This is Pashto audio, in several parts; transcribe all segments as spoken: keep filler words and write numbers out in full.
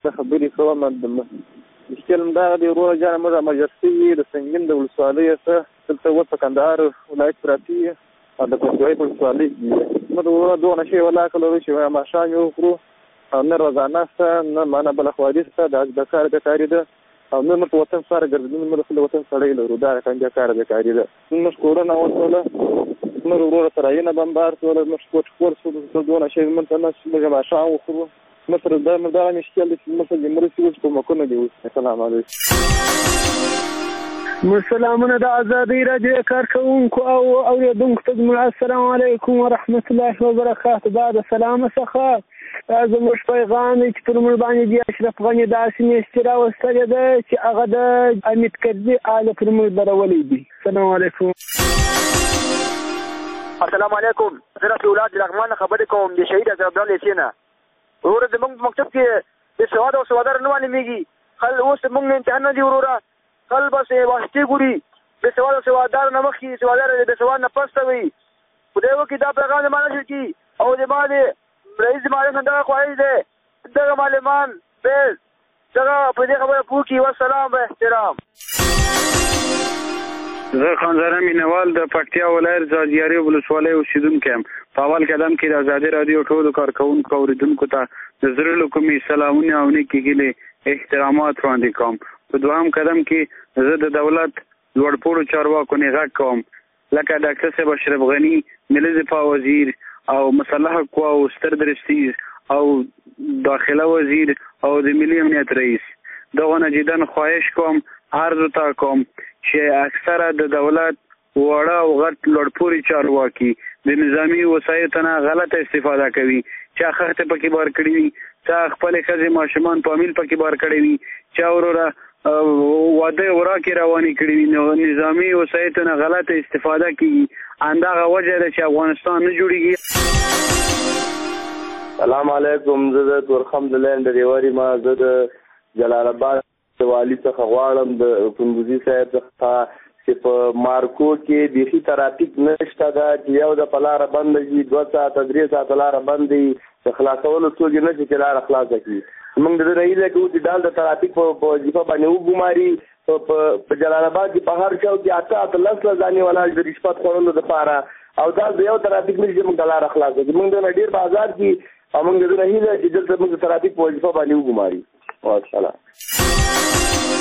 څه خبرې کوم مشکل همدغه دی وروره جانه موږ امرجنسي یې د سنګین د ولسوالۍ څخه دلته اوس په کندهار ولایت پراته یو او د پنجوایي په ولسوالۍ کې موږ وروره دغه شی ولاکه لرو چې ماښام یې وخورو او نه روزانه شته نه معنا بله خواري شته د کار بېکاري ده او نه موږ په وطن سره ګرځېدل موږ خپل وطن سړی لرو دا رقم بېکاره بېکاري ده موږ کورونه وسوله موږ وروره سرایونه بمبار شوله موږ کوټ خور شو دونه شی موږ ته نه موږ ماښام وخورو موږ سره دا دغه مشکل دی چې موږ سره د مرستې اوس کومکونه دي اوس السلام علیکم سلامونه د ازادۍ راډیو کارکوونکو او اورېدونکو ته زموږ السلام علیکم ورحمت الله وبرکاته دا د سلامه څخه زموږ پیغام دی چې پر موږ باندې د اشرف غني داسې میاشتې راوستلې ده چې هغه د حمید کرزي آله پر موږ درولی دی السلام علیکم السلام علیکم زه رفیع الله د لغمان خبرې کوم د شهید عبدالله لیسې نه وروره زموږ په مکتب کې د سواد او سوادار نه معلومېږي خل اوس موږ امتحان نه دي وروره خل بس واسطې ګوري د سواد او سوادار نه مخکې سوادار د سواد نه پسته وي خدای وکړي دا پیغام زما نشر کړي او زما د رئیس معلم همدغه خواهش دی دغه معلمان بل دغه په دې خبره پوه کړي والسلام به احترام زه خانزاده مینوال د پکتیا ولایت ځاځیاري ولسوالۍ اوسېدونکی یم په اول قدم کې د ازادۍ راډیو ټولو کارکوونکو اوریدونکو ته د زړه له کومې سلامونه او نیکې هیلې احترامات وړاندې کوم په دوهم قدم کې زه د دولت لوړپوړو چارواکو نه غږ کوم لکه ډاکټر صاحب اشرف غني ملي دفاع وزیر او مسلح قواو ستر درستیز او داخله وزیر او د ملي امنیت رئیس دغه نه جداً خواهش کوم عرض ته کوم چې اکثره د دولت وړه او غټ لوړپوړي چارواکي د نظامي وسایطو نه غلطه استفاده کوي چا خښتې پکې بار کړي وي چا خپلې ښځې ماشومان په امیل پکې بار کړي وي چا وروره واده وراکې روانې کړي وي نو نظامي وسایطو نه غلطه استفاده کېږي همدغه وجه ده چې افغانستان نه جوړېږي سلام علیکم زه د تورخم د لینډ ریوري ما زه د جلال آباد د والي څخه غواړم د کندوزي صاحب څخه چې په مارکو کې بیخي ترافیک نشته ده چې یو د په لاره بنده شي دوه ساعته درې ساعته لاره بند وي د خلاصولو څوک یې نه شي چې لاره خلاصه کړي موږ د دې نه هیله کوو چې ډال د ترافیک په وظیفه باندې وګماري په جلال آباد کې په هر چاو کې اته اته لس لس دانې ولاړ د رشوت خوړلو دپاره او دا د یو ترافیک نه شي موږ د لاره خلاصه کړي موږ د نه ډېر بازار کې او موږ د دې نه هیله چې دلته موږ د ترافیک په وظیفه باندې وګماري والسلام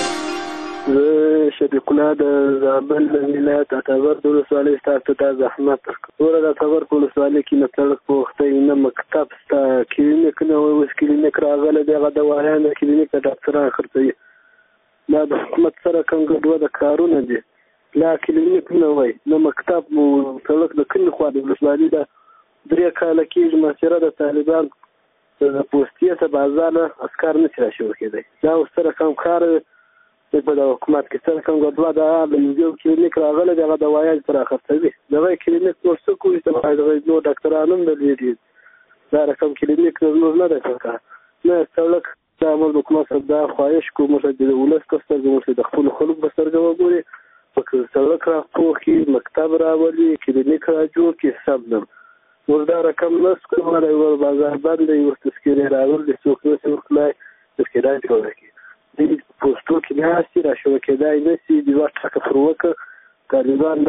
زه شفیق الله د زابل ولایت اتابر د ولسوالۍ ستا ته دا زحمت درکړم وروره د اتابر په ولسوالۍ کې نه سړک په وختۍ نه مکتب شته کلینیک نه وایي اوس کلینیک راغلی دی هغه دوایان د کلینیک د ډاکټران خرڅوي دا د حکومت سره کوم ګډوډه کارونه دي لا کلینیک نه وایي نه مکتب مو سړک د کومې خوا د ولسوالۍ ده درې کاله کېږي مسیره د طالبان د پوستې ته بازار نه اسکار نه شي راشي ورکېدی دا اوس سره کوم کار په د حکومت کې سره کوم ګډوډه ده د یو کلینیک راغلی دی هغه دوایان سره خرڅوي دغه کلینیک نور څه کوي چې دغه نور ډاکټران هم درلودي دا رقم کلینیک نور نه ده څه نه سړک دا موږ د حکومت سره دا خواهش کوو موږ د ولس په سترګو موږ د خپلو خلکو په سترګو وګوري په سړک راپوه کړي مکتب راولي کلینیک را جوړ کړي سب نه موږ دا رقم نه سکو دی ور بازار بند دی ورته تذکرې راولي څوک نشي ورتلای تذکره جوړه کړي د پوسټو کې ناستې را شوه کېدای نه شي د یوه ټاکه پر وکړه طالبان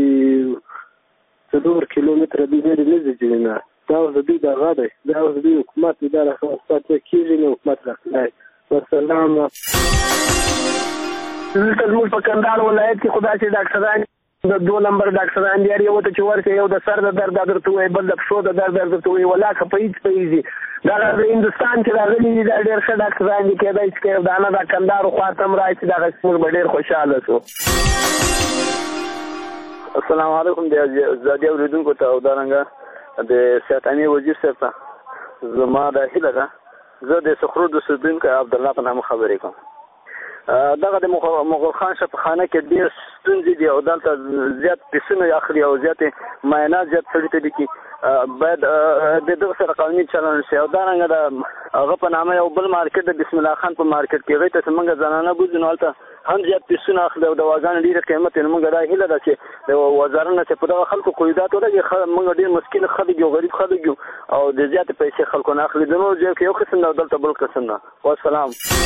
دغسې څلور کیلومتره دوی لرې نه ځي ځینې نه دا اوس د دوی دغه دی دا اوس د دوی حکومت دی دا راښه پاتې کېږي نه حکومت راخلای والسلام دلته زموږ په کندهار ولایت کې خو داسې ډاکټران د دو نمبر ډاکټران دي هر یو ته چې ورکړې یو د سر د درد درته وایي بل د پښو د درد درته وایي ولاکه په هېڅ پوهېږي دا د هندوستان چې راغلي دي دا ډېر ښه ډاکټران دي کېدای شي که یو دانه دا کندهارو خوا ته هم راشي دغسې موږ به ډېر خوشحاله شو السلام علیکم د ازادي اورېدونکو ته او دارنګه د صحت امیر وزیر صاحب ته زما دا هیله ده زه د سخرود اوسېدونکی عبدالله په نامه خبرې کوم دغه د مغل خان شفاخانه کې ډېر ستونزې دي او دلته زیات پیسونه اخلي او زیاتې معاینات زیات سړي ته دي کې باید د دغه سره قانوني چلند شي او دارنګه د هغه په نامه یو بل مارکېټ د بسم الله خان په مارکېټ کې هغې ته چې موږ زنانه بوځو نو هلته هم زیات پیسونه اخلي او دواګانې ډېرې قیمت یې. موږ دا هیله ده چې د وزارت نه چې په دغه خلکو قیودات ولګي. موږ ډېر مسکین خلک یو غریب خلک یو او د زیاتې پیسې خلکو نه اخلي. د نورو ځایو کې یو قسم ده او دلته بل قسم ده. والسلام.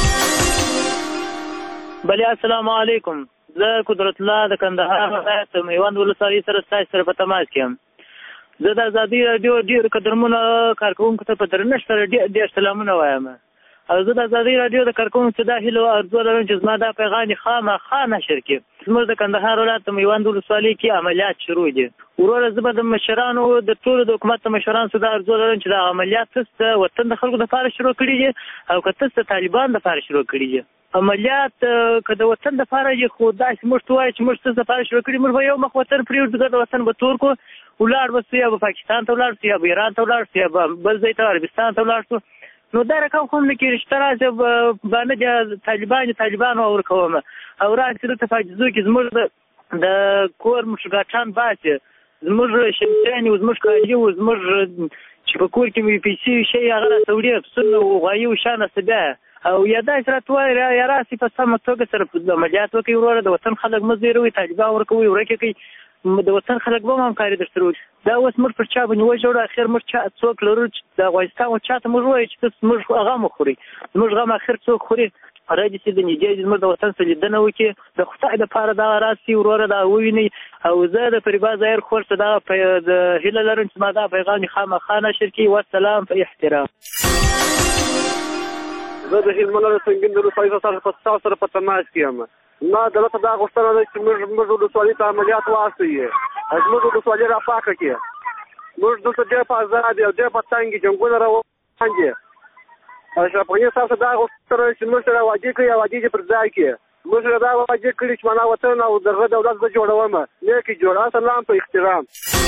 بلې السلام علیکم. زه قدرت الله د کندهار ولایت میوند ولسوالۍ سره ستاسو سره په تماس کې یم. زه د ازادي راډیو ډېر قدرمنو کارکوونکو ته په درنښت سره ډېر ډېر سلامونه وایم. او زه د ازادي راډیو د کارکوونکو څخه دا هیله او ارزو لرم چې زما دا پیغام خامخا نشر کړي. زموږ د کندهار ولایت د میوند ولسوالۍ کې عملیات شروع دي. وروره زه به د مشرانو د ټولو د حکومت د مشرانو څخه دا ارزو لرم چې دا عملیات تاسو د وطن د خلکو لپاره شروع کړي دي او که تاسو د طالبان لپاره شروع کړي دي. عملیات که د وطن لپاره یې خو داسې موږ ته وایي چې موږ تاسو لپاره شروع کړي. موږ به یو مخ وطن پرېږدو، د وطن به تور کړو، ولاړ به سو، یا به پاکستان ته ولاړ سو، یا به ایران ته ولاړ سو، یا به بل ځای ته عربستان ته ولاړ سو. نو دا رقم خو هم نه کېږي چې ته راشې باندې د طالبان طالبانو ورکوم او راشې دلته په حاجزو کې زموږ د کور مشرګاټان باسي، زموږ شمسیانې و، زموږ کالي و، زموږ چې په کور کې مې پیسې شي هغه راته وړي پسونه و غوایي و شان هسته بیا او یا داسې راته وایي یا راسې په سمه توګه سره عملیات وکړي. وروره د وطن خلک مه زیروئ، طالبان ورکوئ، ورکې کوئ، د وطن خلک به هم همکاري درسره وکړي. دا اوس موږ پر چا باندې وژاړو، اخر موږ چا څوک لرو چې د افغانستان و چا ته موږ ووایو چې تاسو موږ غم وخورئ. زموږ غم اخر څوک خوري؟ راځي چې د نږدې زموږ د وطن سره لیدنه وکړي، د خدای دپاره دغه راسي وروره دا ووینئ. او زه د فریبا ظاهر خور څخه دغه د هیله لرم چې ما دا پیغام خامخا نشر کړي. والسلام په احترام. زه د هلمند ولایت سنګین د ولسوالۍ ستاسو سره په تماس کې یم. ما دلته دا غوښتنه ده چې موږ موږ ولسوالۍ ته عملیات واستوي، زموږ ولسوالۍ را پاکه کړي. موږ دلته ډېر په ازاد او ډېر په تنګ جنګونه روان دي. اشرف غني صاحب ته دا غوښتنه چې موږ سره واجب کړي او واجب پر ځای کړي. موږ سره دا واجب کړي چې معنا وطن او دغه دولت به جوړوم. نیکي جوړ. السلام په احترام.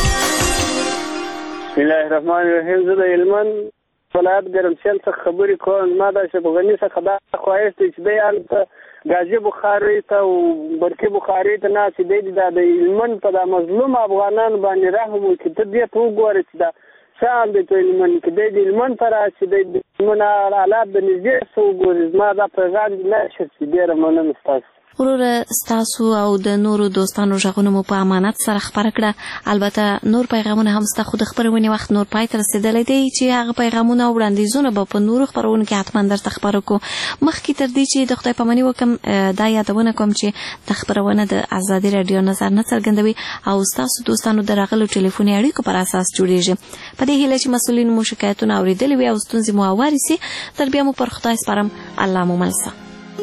بسم الله الرحمن الرحیم. زه د هلمند ولایت ګرمسیل څخه خبرې کوم. ما د اشرف غني څخه دا خواهش دی چې دی هلته غازي بخاري ته او برقي بخاري ته ناستې دی دا د هلمند په دا مظلوم افغانانو باندې رحم وکړي. ته دې ته وګورې چې دا څه حال دی په هلمند کې. دی د هلمند ته راشي، دی د هلمند حالات د نږدې څه وګوري. زما دا پیغام نشر شي. ډېره مننه ستاسو. وروره ستاسو او د نورو دوستانو غږونه مو په امانت سره خپاره کړه. البته نور پیغامونه هم ستا خو د خپرونې وخت نور پای ته رسېدلی دی چې هغه پیغامونه او وړاندیزونه به په نورو خپرونو کې حتما درته خپاره کړو. مخکې تر دې چې د خدای پاماني وکړم دا یادونه کوم چې دا خپرونه د ازادي راډیو نظر نه څرګندوي او ستاسو دوستانو د راغلو ټلیفوني اړیکو پر اساس جوړیږي. په دې هیله چې مسؤلین مو شکایتونه اورېدلي وي او ستونزې مو هوارې سي. تر بیا مو پر خدای سپارم. الله مو مل شه.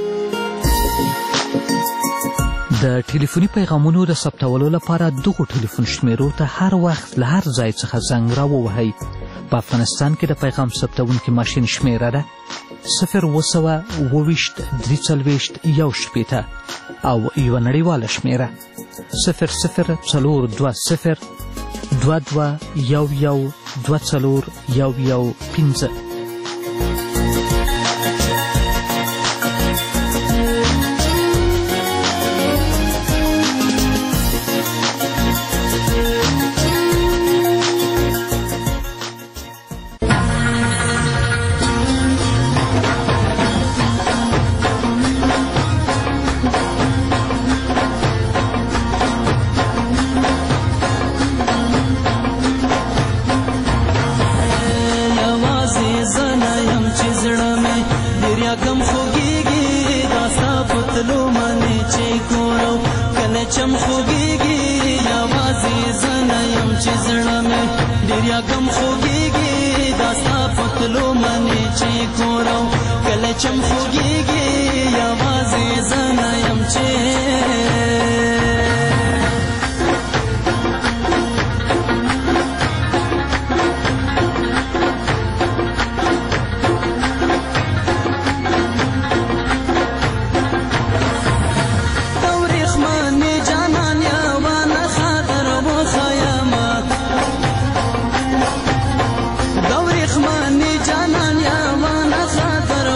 د ټلیفوني پیغامونو د ثبتولو لپاره دغو ټلیفون شمیرو ته هر وخت له هر ځای څخه زنګ راووهئ. په افغانستان کې د پیغام ثبتونکي ماشین شمیره ده صفر اوه سوه اوه ویشت درې څلوېښت یو شپېته او یوه نړیواله شمیره صفر صفر څلور دوه صفر دوه دوه یو یو دوه څلور یو یو پنځه. چم خوږیږي